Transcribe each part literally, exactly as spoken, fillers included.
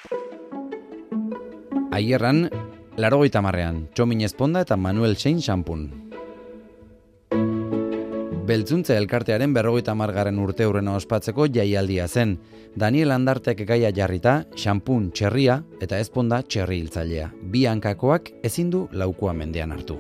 Aierran, laurogeita hamarrean, Txomin Ezponda eta Manuel Sein xampun. Beltzuntze elkartearen berrogeita hamargarren urteurrena ospatzeko jaialdia zen. Daniel Andartek gaia jarrita, xampun txerria eta ezponda txerri hiltzailea. Bi hankakoak ezin du laukua mendean hartu.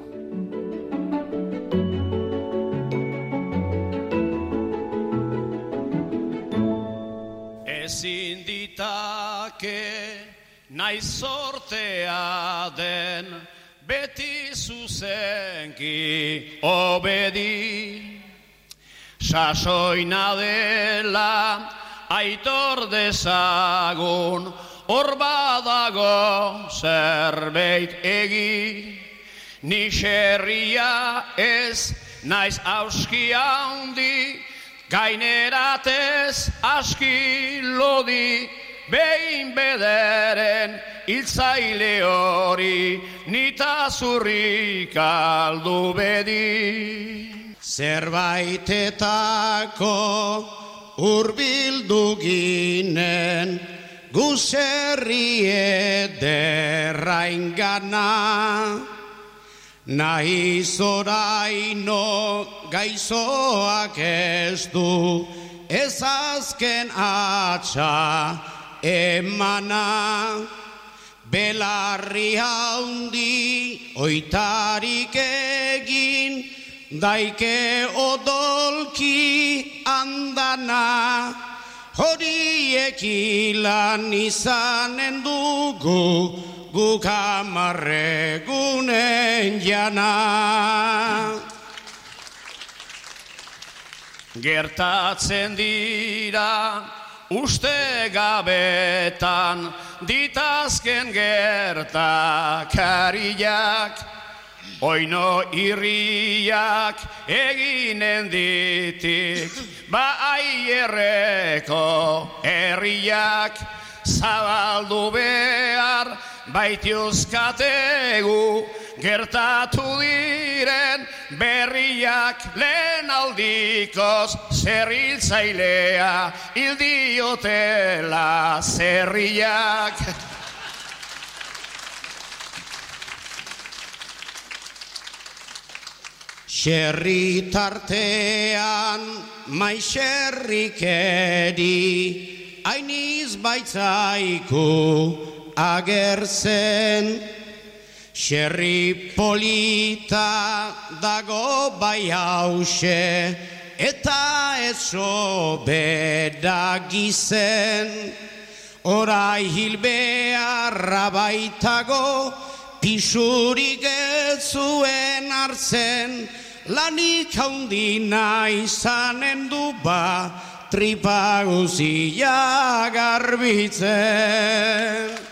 Ezin ditake nahi sortea den beti zuzenki obedi. Sasoina dela aitor dezagun, hor badago zerbait egi. Ni xerria ez naiz auski handi, gaineratez aski lodi. Behin bederen hiltzaile hori, nita zurrik aldu bedi. Zerbaitetako hurbildu ginen, guzerri ederraingana. Nahiz oraino gaizoak ez du, ez azken atxa emana. Belarri haundi oitarik egin, daike odolki andana. Horiek ilan izanen dugu, guk hamarregunen jana. Gertatzen dira uste gabetan, ditazken gertakariak. Oino irriak eginen ditik, ba aierreko herriak. Zabaldu behar baitiuzkategu, gertatu diren berriak. Lehen aldikoz zerriltzailea hildiotela zerriak. Xerri tartean maixerrikeri, hainiz baitzaiku agertzen. Xerri polita dago bai hause, eta ez sobera gizen. Orai hilbearra baitago, pisurik ez zuen hartzen. Lanik haundina izanen du ba, tripa guzia garbitzen.